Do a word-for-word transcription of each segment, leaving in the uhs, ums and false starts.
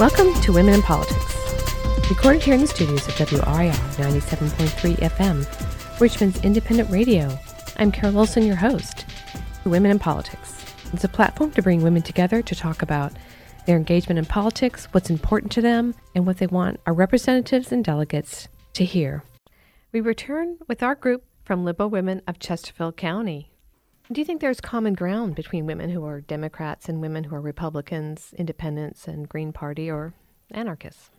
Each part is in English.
Welcome to Women in Politics, recorded here in the studios of W R I R ninety-seven point three F M, Richmond's independent radio. I'm Carol Olson, your host. Women in Politics. It's a platform to bring women together to talk about their engagement in politics, what's important to them, and what they want our representatives and delegates to hear. We return with our group from Liberal Women of Chesterfield County. Do you think there's common ground between women who are Democrats and women who are Republicans, Independents, and Green Party, or anarchists?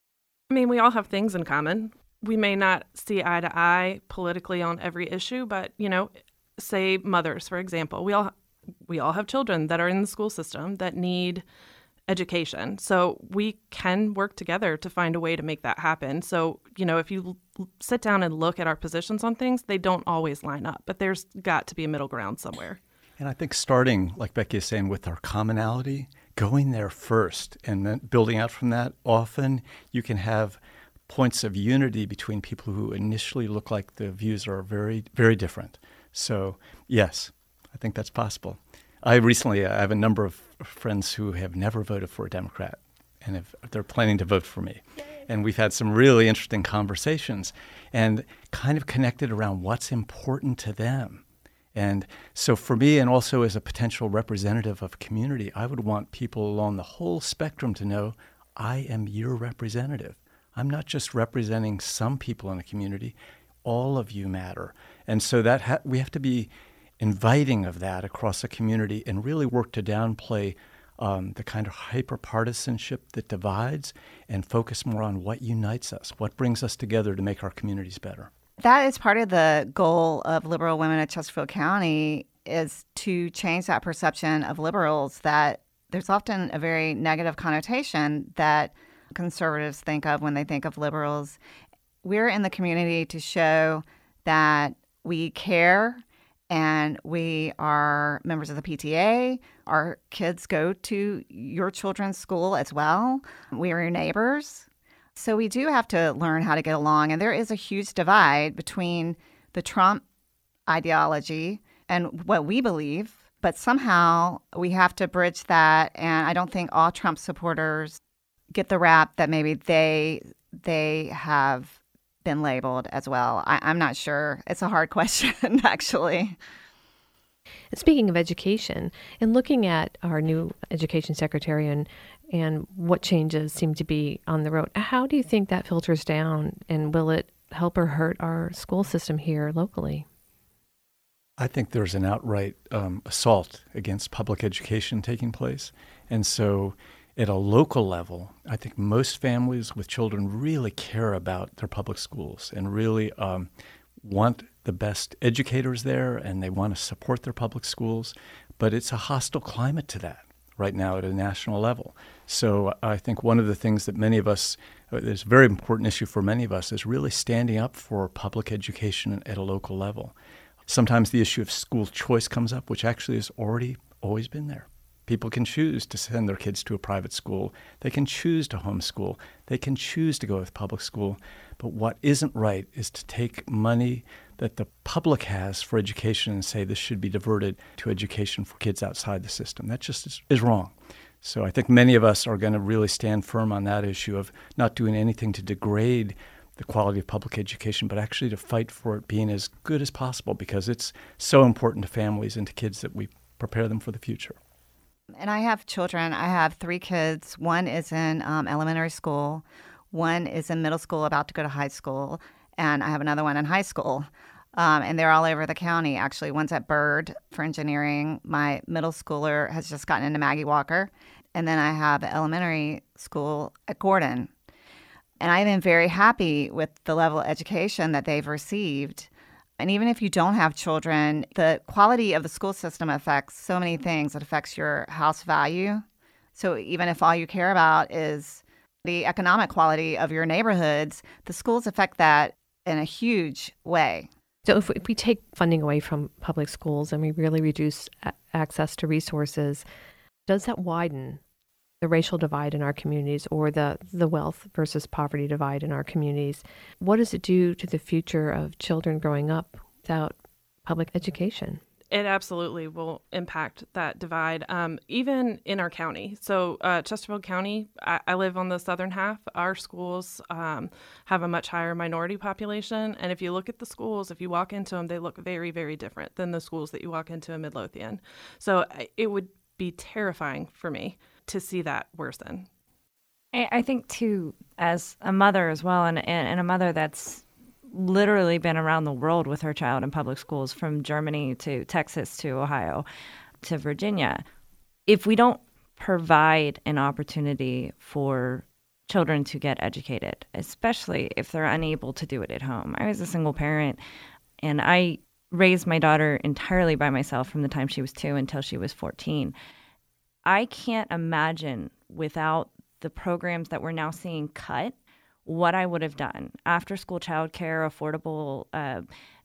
I mean, we all have things in common. We may not see eye to eye politically on every issue, but, you know, say mothers, for example. We all we all have children that are in the school system that need education. So we can work together to find a way to make that happen. So, you know, if you l- sit down and look at our positions on things, they don't always line up, but there's got to be a middle ground somewhere. And I think starting, like Becky is saying, with our commonality, going there first and then building out from that, often you can have points of unity between people who initially look like the views are very, very different. So, yes, I think that's possible. I recently, I have a number of friends who have never voted for a Democrat, and if they're planning to vote for me. And we've had some really interesting conversations and kind of connected around what's important to them. And so for me, and also as a potential representative of a community, I would want people along the whole spectrum to know I am your representative. I'm not just representing some people in a community. All of you matter. And so that ha- we have to be inviting of that across a community and really work to downplay um, the kind of hyper-partisanship that divides and focus more on what unites us, what brings us together to make our communities better. That is part of the goal of Liberal Women of Chesterfield County, is to change that perception of liberals, that there's often a very negative connotation that conservatives think of when they think of liberals. We're in the community to show that we care and we are members of the P T A. Our kids go to your children's school as well. We are your neighbors. So we do have to learn how to get along. And there is a huge divide between the Trump ideology and what we believe. But somehow we have to bridge that. And I don't think all Trump supporters get the rap that maybe they they have been labeled as well. I, I'm not sure. It's a hard question, actually. Speaking of education, and looking at our new education secretary and, and what changes seem to be on the road, how do you think that filters down, and will it help or hurt our school system here locally? I think there's an outright um, assault against public education taking place. And so at a local level, I think most families with children really care about their public schools and really um, want the best educators there, and they want to support their public schools. But it's a hostile climate to that right now at a national level. So I think one of the things that many of us, it's a very important issue for many of us, is really standing up for public education at a local level. Sometimes the issue of school choice comes up, which actually has already always been there. People can choose to send their kids to a private school. They can choose to homeschool. They can choose to go with public school. But what isn't right is to take money that the public has for education and say this should be diverted to education for kids outside the system. That just is, is wrong. So I think many of us are going to really stand firm on that issue of not doing anything to degrade the quality of public education, but actually to fight for it being as good as possible, because it's so important to families and to kids that we prepare them for the future. And I have children. I have three kids. One is in um, elementary school. One is in middle school, about to go to high school. And I have another one in high school. Um, and they're all over the county, actually. One's at Byrd for engineering. My middle schooler has just gotten into Maggie Walker. And then I have elementary school at Gordon. And I've been very happy with the level of education that they've received. And even if you don't have children, the quality of the school system affects so many things. It affects your house value. So even if all you care about is the economic quality of your neighborhoods, the schools affect that in a huge way. So if we, if we take funding away from public schools and we really reduce a- access to resources, does that widen the racial divide in our communities, or the, the wealth versus poverty divide in our communities? What does it do to the future of children growing up without public education? It absolutely will impact that divide, um, even in our county. So uh, Chesterfield County, I, I live on the southern half. Our schools um, have a much higher minority population. And if you look at the schools, if you walk into them, they look very, very different than the schools that you walk into in Midlothian. So it would be terrifying for me to see that worsen. I think, too, as a mother as well, and, and a mother that's literally been around the world with her child in public schools, from Germany to Texas to Ohio to Virginia. If we don't provide an opportunity for children to get educated, especially if they're unable to do it at home. I was a single parent, and I raised my daughter entirely by myself from the time she was two until she was fourteen. I can't imagine, without the programs that we're now seeing cut, what I would have done. After school childcare, affordable uh,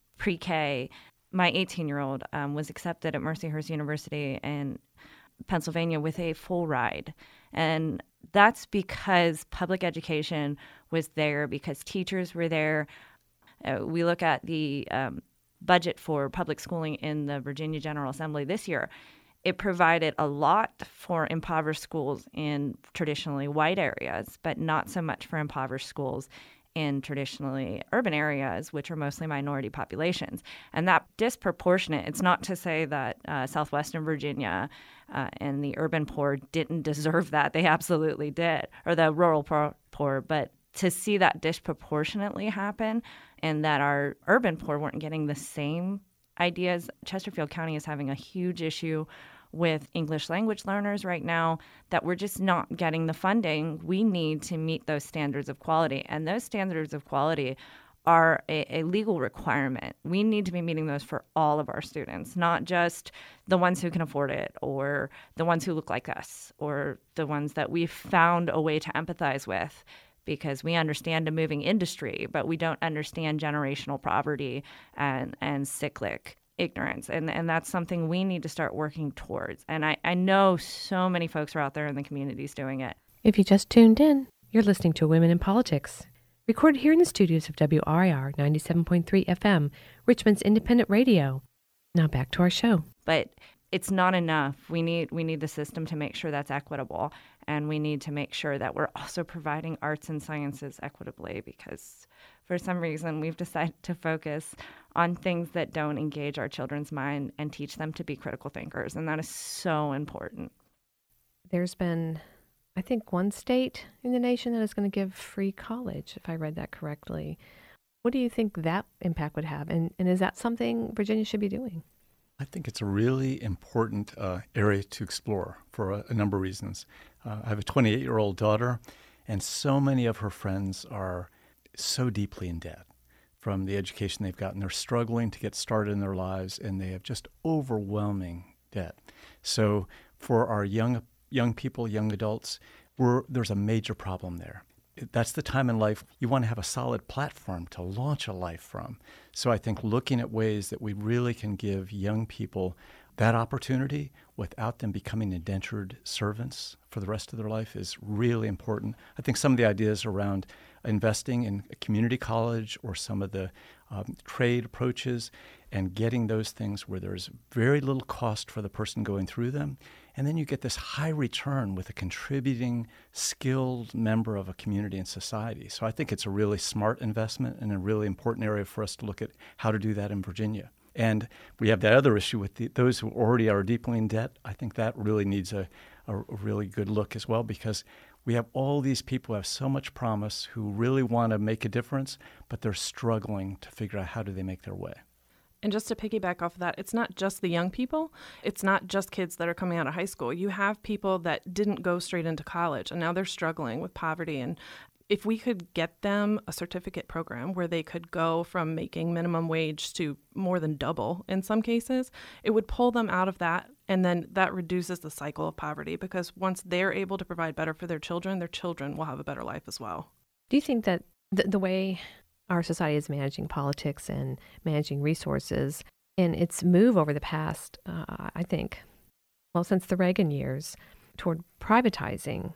pre-K. My eighteen-year-old um, was accepted at Mercyhurst University in Pennsylvania with a full ride. And that's because public education was there, because teachers were there. Uh, we look at the um, budget for public schooling in the Virginia General Assembly this year. It provided a lot for impoverished schools in traditionally white areas, but not so much for impoverished schools in traditionally urban areas, which are mostly minority populations. And that disproportionate, it's not to say that uh, Southwestern Virginia uh, and the urban poor didn't deserve that. They absolutely did, or the rural poor, poor, but to see that disproportionately happen and that our urban poor weren't getting the same ideas. Chesterfield County is having a huge issue with English language learners right now, that we're just not getting the funding we need to meet those standards of quality. And those standards of quality are a, a legal requirement. We need to be meeting those for all of our students, not just the ones who can afford it, or the ones who look like us, or the ones that we've found a way to empathize with, because we understand a moving industry, but we don't understand generational poverty and, and cyclic ignorance. And, and that's something we need to start working towards. And I, I know so many folks are out there in the communities doing it. If you just tuned in, you're listening to Women in Politics, recorded here in the studios of W R I R ninety-seven point three F M, Richmond's independent radio. Now back to our show. But it's not enough. We need we need the system to make sure that's equitable, and we need to make sure that we're also providing arts and sciences equitably, because for some reason we've decided to focus on things that don't engage our children's mind and teach them to be critical thinkers, and that is so important. There's been, I think, one state in the nation that is going to give free college, if I read that correctly. What do you think that impact would have, and, and is that something Virginia should be doing? I think it's a really important uh, area to explore for a, a number of reasons. Uh, I have a twenty-eight-year-old daughter, and so many of her friends are so deeply in debt from the education they've gotten. They're struggling to get started in their lives, and they have just overwhelming debt. So for our young young people, young adults, we're, there's a major problem there. That's the time in life you want to have a solid platform to launch a life from. So I think looking at ways that we really can give young people that opportunity without them becoming indentured servants for the rest of their life is really important. I think some of the ideas around investing in a community college or some of the um, trade approaches and getting those things where there's very little cost for the person going through them, and then you get this high return with a contributing, skilled member of a community and society. So I think it's a really smart investment and a really important area for us to look at how to do that in Virginia. And we have that other issue with the, those who already are deeply in debt. I think that really needs a, a really good look as well, because we have all these people who have so much promise, who really want to make a difference, but they're struggling to figure out how do they make their way. And just to piggyback off of that, it's not just the young people. It's not just kids that are coming out of high school. You have people that didn't go straight into college, and now they're struggling with poverty. And if we could get them a certificate program where they could go from making minimum wage to more than double in some cases, it would pull them out of that. And then that reduces the cycle of poverty, because once they're able to provide better for their children, their children will have a better life as well. Do you think that the, the way our society is managing politics and managing resources, and its move over the past, uh, I think, well, since the Reagan years, toward privatizing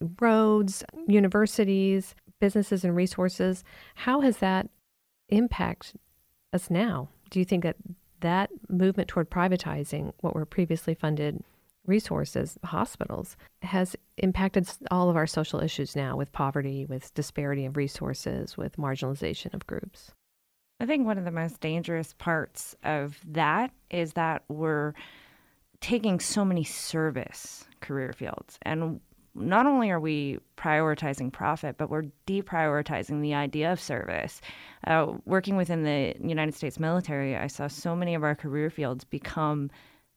roads, universities, businesses, and resources, how has that impacted us now? Do you think that that movement toward privatizing what were previously funded resources, hospitals, has impacted all of our social issues now with poverty, with disparity of resources, with marginalization of groups. I think one of the most dangerous parts of that is that we're taking so many service career fields. And not only are we prioritizing profit, but we're deprioritizing the idea of service. Uh, working within the United States military, I saw so many of our career fields become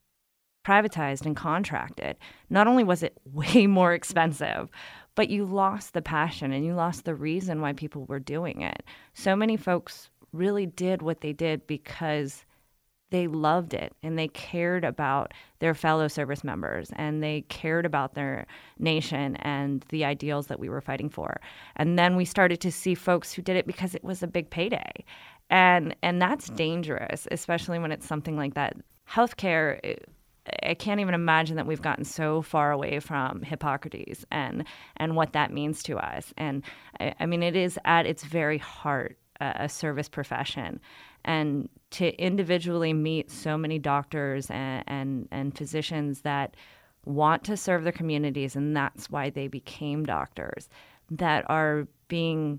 privatized and contracted. Not only was it way more expensive, but you lost the passion and you lost the reason why people were doing it. So many folks really did what they did because they loved it and they cared about their fellow service members and they cared about their nation and the ideals that we were fighting for. And then we started to see folks who did it because it was a big payday. And and that's dangerous, especially when it's something like that. Healthcare, I can't even imagine that we've gotten so far away from Hippocrates and and what that means to us. And I, I mean, it is at its very heart a, a service profession. And to individually meet so many doctors and, and, and physicians that want to serve their communities, and that's why they became doctors, that are being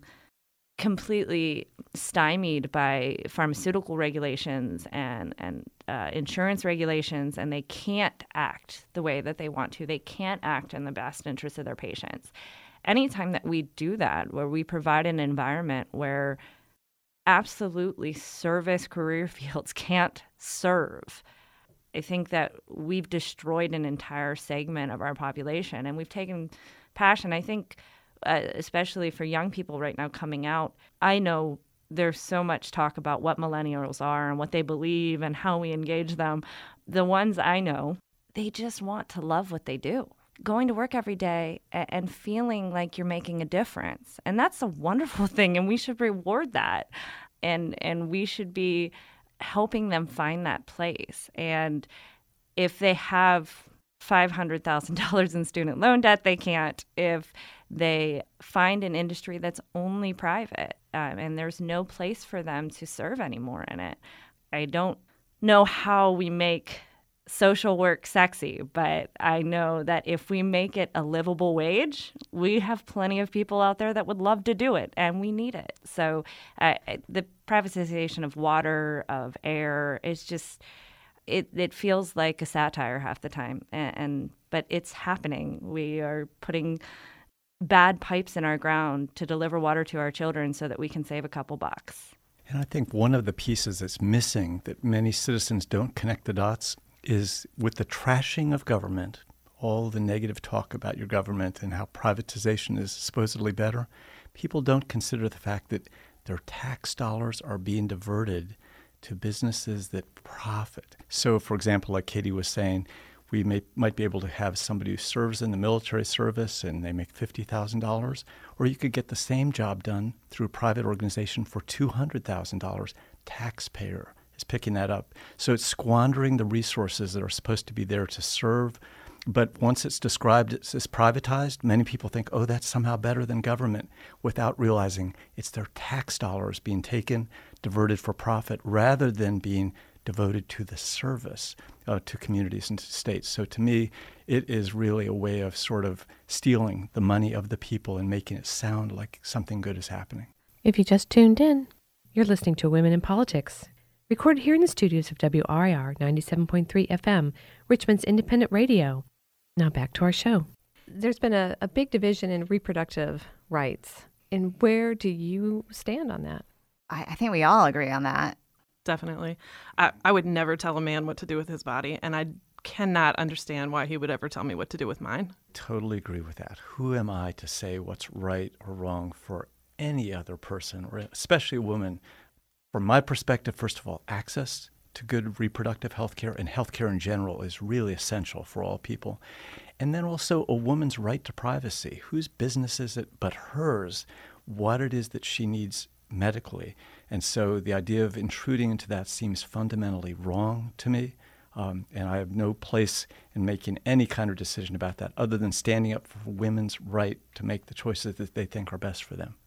completely stymied by pharmaceutical regulations and, and uh, insurance regulations, and they can't act the way that they want to. They can't act in the best interest of their patients. Anytime that we do that, where we provide an environment where absolutely service career fields can't serve, I think that we've destroyed an entire segment of our population, and we've taken passion. I think uh, especially for young people right now coming out, I know there's so much talk about what millennials are and what they believe and how we engage them. The ones I know, they just want to love what they do. Going to work every day and feeling like you're making a difference. And that's a wonderful thing, and we should reward that. And and we should be helping them find that place. And if they have five hundred thousand dollars in student loan debt, they can't. If they find an industry that's only private um, and there's no place for them to serve anymore in it, I don't know how we make social work sexy, but I know that if we make it a livable wage, we have plenty of people out there that would love to do it, and we need it. So uh, the privatization of water, of air, is just, it, it feels like a satire half the time, and, and but it's happening. We are putting bad pipes in our ground to deliver water to our children so that we can save a couple bucks. And I think one of the pieces that's missing that many citizens don't connect the dots is with the trashing of government, all the negative talk about your government and how privatization is supposedly better, people don't consider the fact that their tax dollars are being diverted to businesses that profit. So, for example, like Katie was saying, we may, might be able to have somebody who serves in the military service and they make fifty thousand dollars, or you could get the same job done through a private organization for two hundred thousand dollars. Taxpayer is picking that up. So it's squandering the resources that are supposed to be there to serve. But once it's described as, as privatized, many people think, oh, that's somehow better than government, without realizing it's their tax dollars being taken, diverted for profit, rather than being devoted to the service uh, to communities and to states. So to me, it is really a way of sort of stealing the money of the people and making it sound like something good is happening. If you just tuned in, you're listening to Women in Politics, recorded here in the studios of W R I R ninety-seven point three F M, Richmond's independent radio. Now back to our show. There's been a, a big division in reproductive rights. And where do you stand on that? I, I think we all agree on that. Definitely. I, I would never tell a man what to do with his body, and I cannot understand why he would ever tell me what to do with mine. Totally agree with that. Who am I to say what's right or wrong for any other person, or especially a woman? From my perspective, first of all, access to good reproductive health care and health care in general is really essential for all people. And then also a woman's right to privacy. Whose business is it but hers what it is that she needs medically? And so the idea of intruding into that seems fundamentally wrong to me. Um, and I have no place in making any kind of decision about that other than standing up for women's right to make the choices that they think are best for them.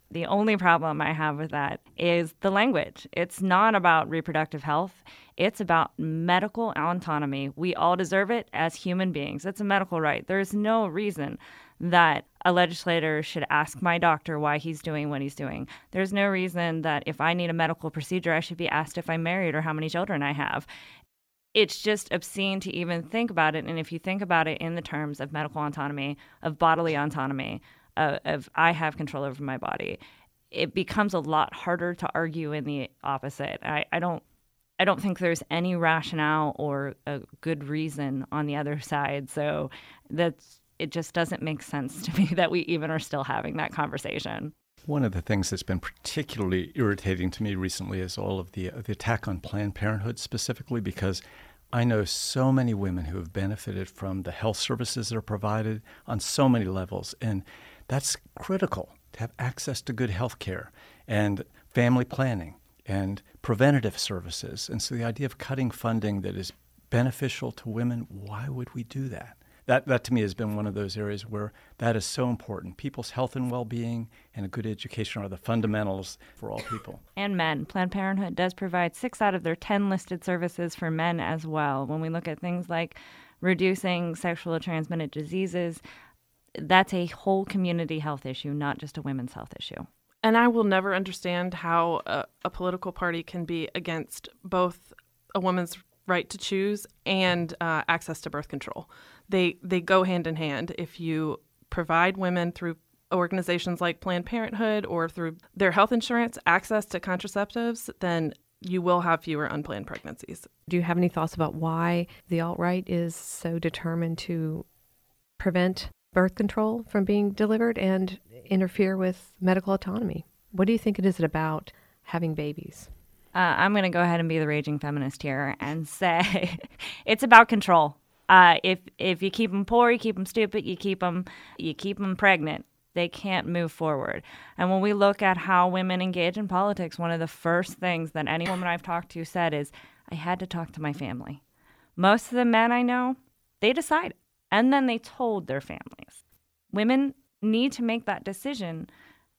The only problem I have with that is the language. It's not about reproductive health. It's about medical autonomy. We all deserve it as human beings. It's a medical right. There's no reason that a legislator should ask my doctor why he's doing what he's doing. There's no reason that if I need a medical procedure, I should be asked if I'm married or how many children I have. It's just obscene to even think about it. And if you think about it in the terms of medical autonomy, of bodily autonomy, uh, of I have control over my body, it becomes a lot harder to argue in the opposite. I, I don't I don't think there's any rationale or a good reason on the other side. So that's it just doesn't make sense to me that we even are still having that conversation. One of the things that's been particularly irritating to me recently is all of the, uh, the attack on Planned Parenthood specifically, because I know so many women who have benefited from the health services that are provided on so many levels. And that's critical to have access to good health care and family planning and preventative services. And so the idea of cutting funding that is beneficial to women, why would we do that? That, that to me has been one of those areas where that is so important. People's health and well-being and a good education are the fundamentals for all people. And men. Planned Parenthood does provide six out of their ten listed services for men as well. When we look at things like reducing sexually transmitted diseases, that's a whole community health issue, not just a women's health issue. And I will never understand how a, a political party can be against both a woman's right to choose and uh, access to birth control. They they go hand in hand. If you provide women through organizations like Planned Parenthood or through their health insurance access to contraceptives, then you will have fewer unplanned pregnancies. Do you have any thoughts about why the alt-right is so determined to prevent birth control from being delivered and interfere with medical autonomy? What do you think it is about having babies? Uh, I'm going to go ahead and be the raging feminist here and say it's about control. Uh, if if you keep them poor, you keep them stupid, you keep them you keep them pregnant, they can't move forward. And when we look at how women engage in politics, one of the first things that any woman I've talked to said is, I had to talk to my family. Most of the men I know, they decided, and then they told their families. Women need to make that decision,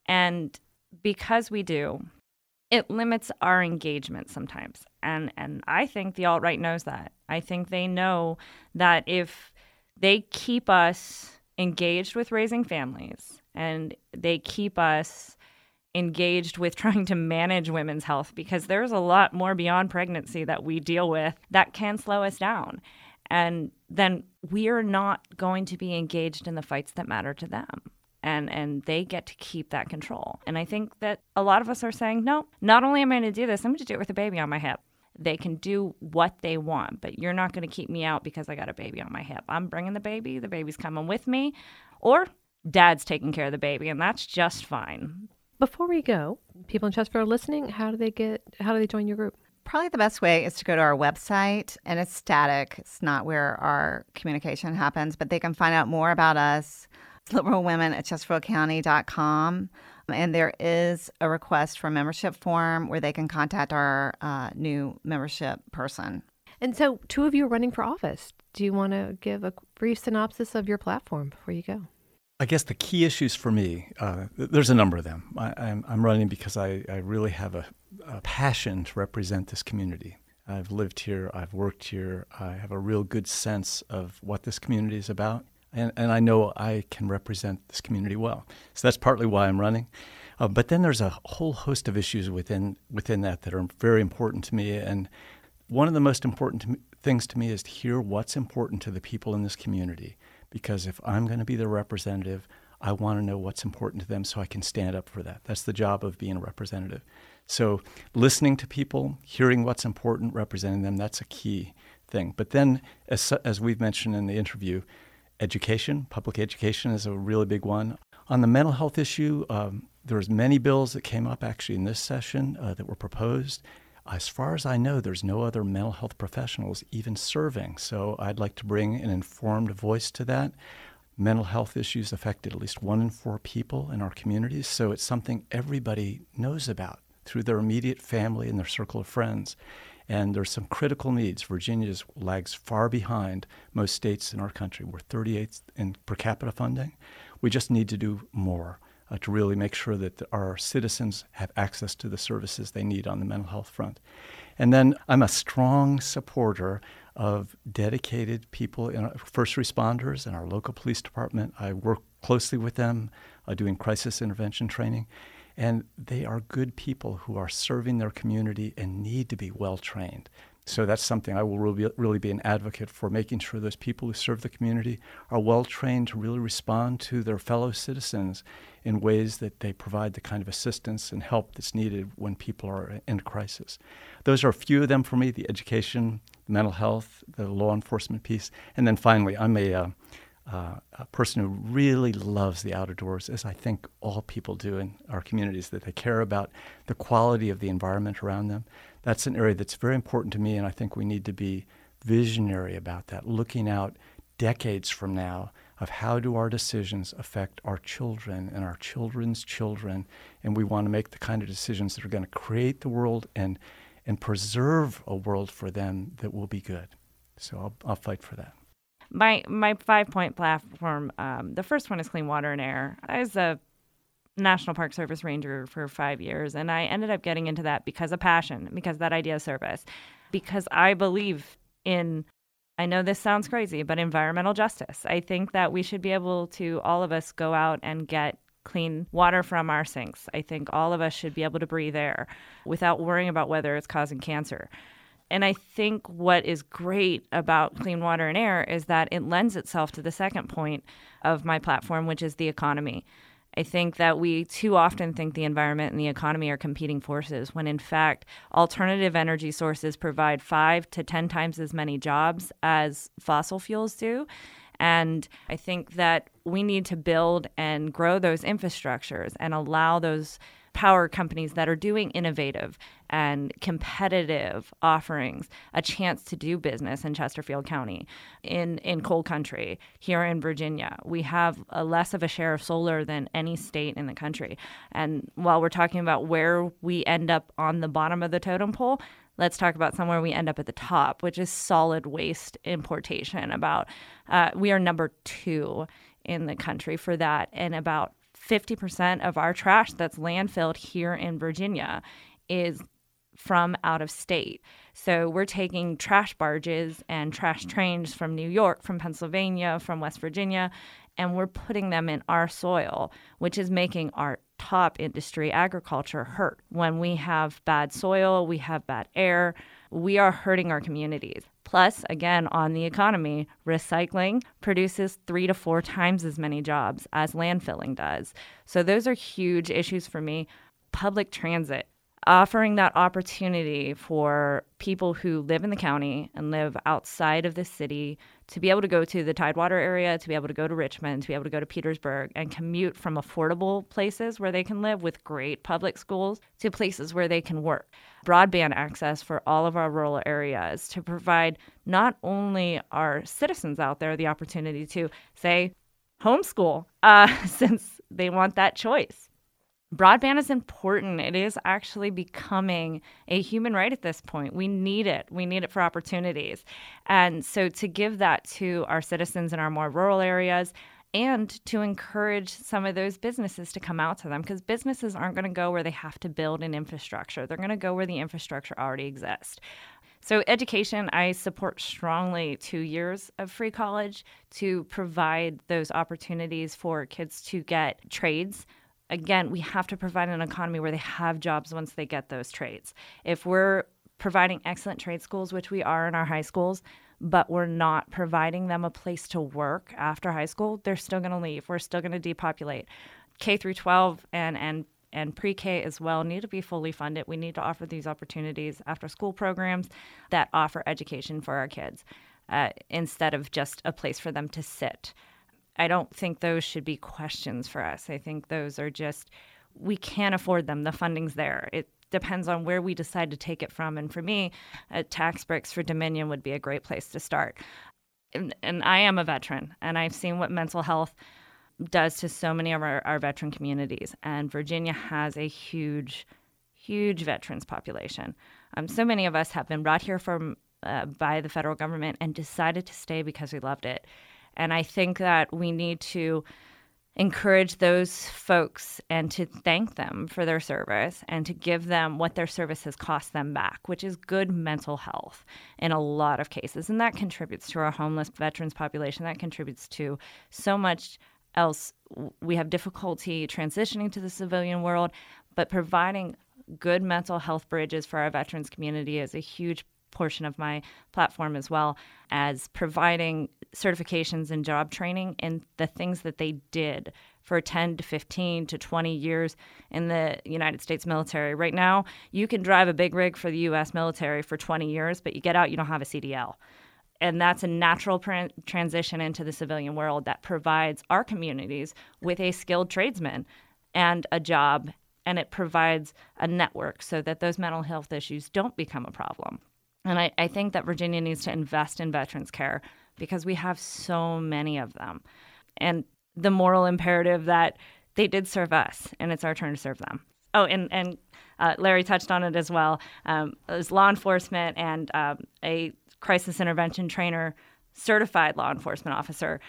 and because we do, it limits our engagement sometimes. And and I think the alt-right knows that. I think they know that if they keep us engaged with raising families and they keep us engaged with trying to manage women's health, because there's a lot more beyond pregnancy that we deal with that can slow us down. And then we are not going to be engaged in the fights that matter to them. And and they get to keep that control. And I think that a lot of us are saying, no, not only am I going to do this, I'm going to do it with a baby on my hip. They can do what they want, but you're not going to keep me out because I got a baby on my hip. I'm bringing the baby. The baby's coming with me. Or dad's taking care of the baby, and that's just fine. Before we go, people in Chesterfield are listening. How do they get? How do they join your group? Probably the best way is to go to our website, and it's static. It's not where our communication happens, but they can find out more about us. liberal women at chesterfield county dot com. And there is a request for membership form where they can contact our uh, new membership person. And so two of you are running for office. Do you want to give a brief synopsis of your platform before you go? I guess the key issues for me, uh, there's a number of them. I, I'm, I'm running because I, I really have a, a passion to represent this community. I've lived here, I've worked here, I have a real good sense of what this community is about. And, and I know I can represent this community well. So that's partly why I'm running. Uh, but then there's a whole host of issues within within that that are very important to me. And one of the most important to me, things to me is to hear what's important to the people in this community. Because if I'm going to be their representative, I want to know what's important to them so I can stand up for that. That's the job of being a representative. So listening to people, hearing what's important, representing them, that's a key thing. But then, as, as we've mentioned in the interview, education, public education is a really big one. On the mental health issue, um, there's many bills that came up actually in this session uh, that were proposed. As far as I know, there's no other mental health professionals even serving. So I'd like to bring an informed voice to that. Mental health issues affected at least one in four people in our communities. So it's something everybody knows about through their immediate family and their circle of friends. And there's some critical needs. Virginia lags far behind most states in our country. We're thirty-eighth in per capita funding. We just need to do more uh, to really make sure that our citizens have access to the services they need on the mental health front. And then I'm a strong supporter of dedicated people, in our first responders in our local police department. I work closely with them uh, doing crisis intervention training. And they are good people who are serving their community and need to be well trained. So that's something I will really, really be an advocate for, making sure those people who serve the community are well trained to really respond to their fellow citizens in ways that they provide the kind of assistance and help that's needed when people are in a crisis. Those are a few of them for me: the education, the mental health, the law enforcement piece. And then finally, I'm a uh, Uh, a person who really loves the outdoors, as I think all people do in our communities, that they care about the quality of the environment around them. That's an area that's very important to me, and I think we need to be visionary about that, looking out decades from now of how do our decisions affect our children and our children's children, and we want to make the kind of decisions that are going to create the world and, and preserve a world for them that will be good. So I'll, I'll fight for that. My my five-point platform, um, the first one is clean water and air. I was a National Park Service ranger for five years, and I ended up getting into that because of passion, because of that idea of service, because I believe in, I know this sounds crazy, but environmental justice. I think that we should be able to, all of us, go out and get clean water from our sinks. I think all of us should be able to breathe air without worrying about whether it's causing cancer. And I think what is great about clean water and air is that it lends itself to the second point of my platform, which is the economy. I think that we too often think the environment and the economy are competing forces, when in fact, alternative energy sources provide five to ten times as many jobs as fossil fuels do. And I think that we need to build and grow those infrastructures and allow those power companies that are doing innovative and competitive offerings a chance to do business in Chesterfield County, in, in coal country, here in Virginia. We have a less of a share of solar than any state in the country. And while we're talking about where we end up on the bottom of the totem pole, let's talk about somewhere we end up at the top, which is solid waste importation. About uh, we are number two in the country for that, and about fifty percent of our trash that's landfilled here in Virginia is from out of state. So we're taking trash barges and trash trains from New York, from Pennsylvania, from West Virginia, and we're putting them in our soil, which is making our top industry, agriculture, hurt. When we have bad soil, we have bad air, we are hurting our communities. Plus, again, on the economy, recycling produces three to four times as many jobs as landfilling does. So those are huge issues for me. Public transit, offering that opportunity for people who live in the county and live outside of the city to be able to go to the Tidewater area, to be able to go to Richmond, to be able to go to Petersburg and commute from affordable places where they can live with great public schools to places where they can work. Broadband access for all of our rural areas to provide not only our citizens out there the opportunity to, say, homeschool, uh, since they want that choice. Broadband is important. It is actually becoming a human right at this point. We need it. We need it for opportunities. And so to give that to our citizens in our more rural areas and to encourage some of those businesses to come out to them, because businesses aren't going to go where they have to build an infrastructure. They're going to go where the infrastructure already exists. So education, I support strongly two years of free college to provide those opportunities for kids to get trades. Again, we have to provide an economy where they have jobs once they get those trades. If we're providing excellent trade schools, which we are in our high schools, but we're not providing them a place to work after high school, they're still going to leave. We're still going to depopulate. K through twelve and, and, and pre-K as well need to be fully funded. We need to offer these opportunities, after school programs that offer education for our kids uh, instead of just a place for them to sit. I don't think those should be questions for us. I think those are just, we can't afford them. The funding's there. It depends on where we decide to take it from. And for me, uh, tax breaks for Dominion would be a great place to start. And, and I am a veteran, and I've seen what mental health does to so many of our, our veteran communities. And Virginia has a huge, huge veterans population. Um, so many of us have been brought here from uh, by the federal government and decided to stay because we loved it. And I think that we need to encourage those folks and to thank them for their service and to give them what their service has cost them back, which is good mental health in a lot of cases. And that contributes to our homeless veterans population. That contributes to so much else. We have difficulty transitioning to the civilian world, but providing good mental health bridges for our veterans community is a huge portion of my platform, as well as providing certifications and job training in the things that they did for ten to fifteen to twenty years in the United States military. Right now, you can drive a big rig for the U S military for twenty years, but you get out, you don't have a C D L. And that's a natural pr- transition into the civilian world that provides our communities with a skilled tradesman and a job, and it provides a network so that those mental health issues don't become a problem. And I, I think that Virginia needs to invest in veterans care because we have so many of them. And the moral imperative that they did serve us, and it's our turn to serve them. Oh, and, and uh, Larry touched on it as well. Um, as law enforcement and um, a crisis intervention trainer, certified law enforcement officer,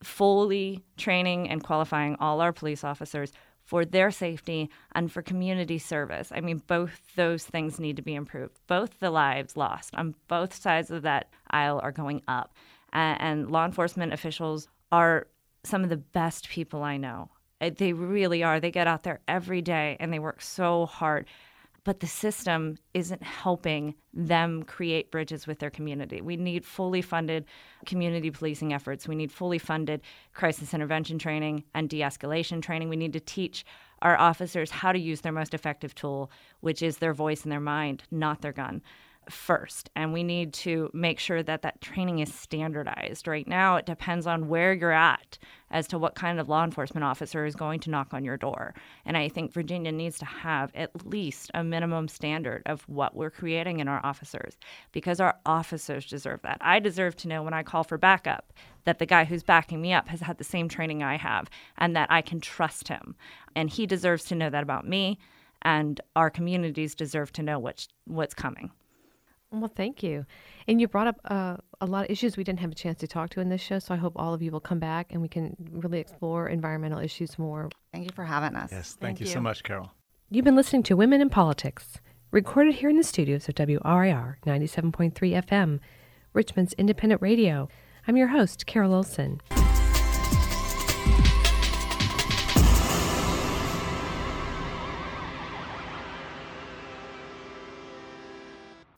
fully training and qualifying all our police officers for their safety and for community service. I mean, both those things need to be improved. Both the lives lost on both sides of that aisle are going up. And, and law enforcement officials are some of the best people I know. They really are. They get out there every day and they work so hard. But the system isn't helping them create bridges with their community. We need fully funded community policing efforts. We need fully funded crisis intervention training and de-escalation training. We need to teach our officers how to use their most effective tool, which is their voice and their mind, not their gun, first. And we need to make sure that that training is standardized. Right now, it depends on where you're at as to what kind of law enforcement officer is going to knock on your door. And I think Virginia needs to have at least a minimum standard of what we're creating in our officers, because our officers deserve that. I deserve to know when I call for backup that the guy who's backing me up has had the same training I have and that I can trust him. And he deserves to know that about me, and our communities deserve to know what's, what's coming. Well, thank you. And you brought up uh, a lot of issues we didn't have a chance to talk to in this show, so I hope all of you will come back and we can really explore environmental issues more. Thank you for having us. Yes, thank, Thank you, you so much, Carol. You've been listening to Women in Politics, recorded here in the studios of W R I R ninety-seven point three F M, Richmond's independent radio. I'm your host, Carol Olson.